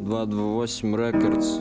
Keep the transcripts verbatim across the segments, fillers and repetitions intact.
два два восемь Records.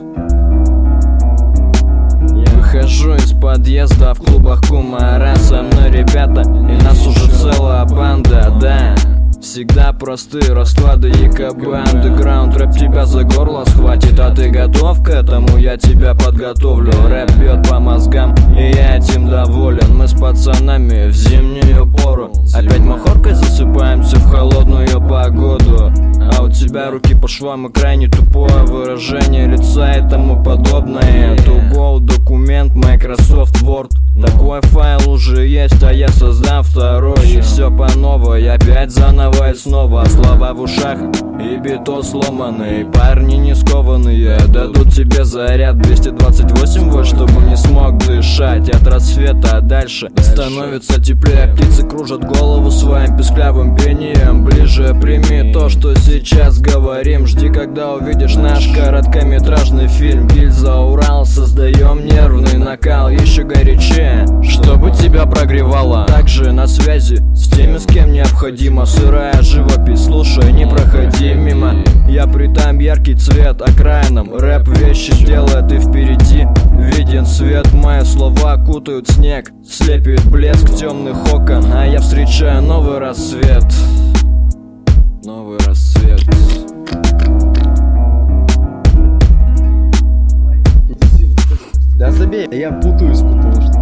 Я выхожу из подъезда, в клубах Кумара со мной ребята, и нас уже целая банда, да. Всегда простые расклады и КБ андеграунд. Рэп тебя за горло схватит, а ты готов к этому? Я тебя подготовлю. Рэп бьет по мозгам, и я этим доволен. Мы с пацанами в зимнюю пору опять махоркой засыпаемся в холодную погоду. А у тебя руки по швам и крайне тупое выражение лица и тому подобное. To go документ Microsoft Word. Такой файл уже есть, а я создам второй. И все по новой, опять заново и снова. Слова в ушах и битос сломанный. Парни не скованные дадут тебе заряд двести двадцать восемь вольт, чтобы не смог дышать. От рассвета, а дальше становится теплее. Птицы кружат голову своим песклявым пением. Ближе прими то, что сейчас говорим. Жди, когда увидишь наш короткометражный фильм. Гильза Урал, создаем нервный накал еще горячее, чтобы тебя прогревало. Также на связи с теми, с кем необходимо. Сырая живопись, слушай, не проходи мимо. Я придам яркий цвет окраинам. Рэп вещи делает, и впереди виден свет. Мои слова кутают снег, слепит блеск темных окон, а я встречаю новый рассвет. Новый рассвет. Да забей, я путаюсь, потому что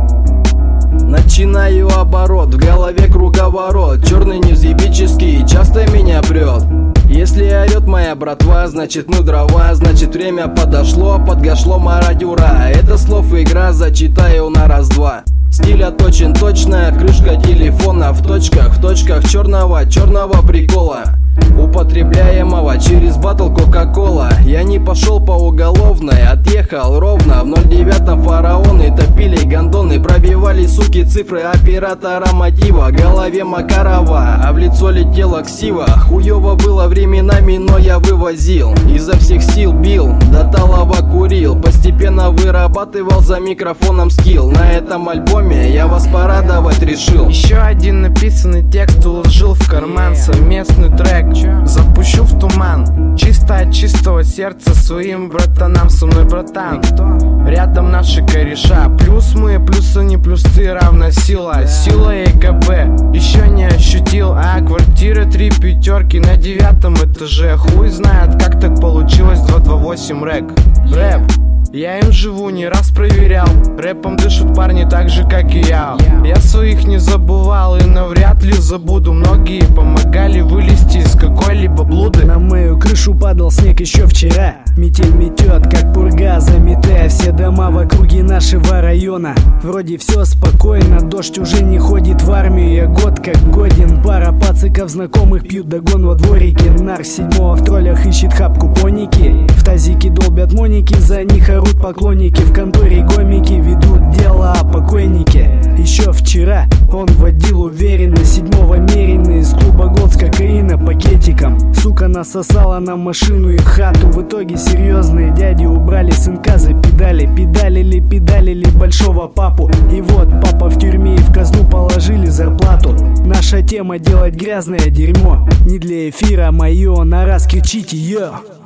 начинаю оборот, в голове круговорот. Черный невзъебический часто меня прет. Если орет моя братва, значит мы дрова. Значит время подошло, подгашло мародюра. Это слов игра, зачитаю на раз-два. Стиль отточен точная, крышка телефона в точках, в точках черного, черного прикола, употребляемого через батл Кока-Кола. Я не пошел по уголовной, отъехал ровно. В ноль девятом фараоны топили гондоны, пробивали суки цифры оператора мотива. Голове Макарова, а в лицо летела ксива. Хуёво было временами, но я вывозил. Изо всех сил бил, до талого курил. Постепенно вырабатывал за микрофоном скилл. На этом альбоме я вас порадовать решил. Еще один написанный текст уложил в карман. Совместный трек запущу в туман. Чисто от чистого сердца своим братанам. Со мной братан, рядом наши кореша. Плюс мы, плюс они, плюс ты равна сила. Сила и КБ еще не ощутил. А квартира три пятерки на девятом этаже. Хуй знает, как так получилось. Два два восемь рэк. Рэп, я им живу, не раз проверял. Рэпом дышат парни так же, как и я. Я своих не забывал и навряд ли забуду. Многие помогали вылезти из какой-либо блуды. На мою крышу падал снег еще вчера. Метель метет, как пурга, заметая все дома в округе нашего района. Вроде все спокойно, дождь уже не ходит в армию. Я год как годен, пара пациков знакомых пьют догон во дворике. Нарк седьмого в троллях ищет хапку поники. В тазике долбят моники, за них орут поклонники. В конторе гомики ведут дело о покойнике. Еще вчера он водил уверенно, седьмого меренный из клуба Голд с кокаина пакетиком. Сука насосала на машину и хату. В итоге серьезные дяди убрали сынка за педали. Педалили, педалили большого папу. И вот папа в тюрьме, и в казну положили зарплату. Наша тема делать грязное дерьмо. Не для эфира мое, на раз кричите йо.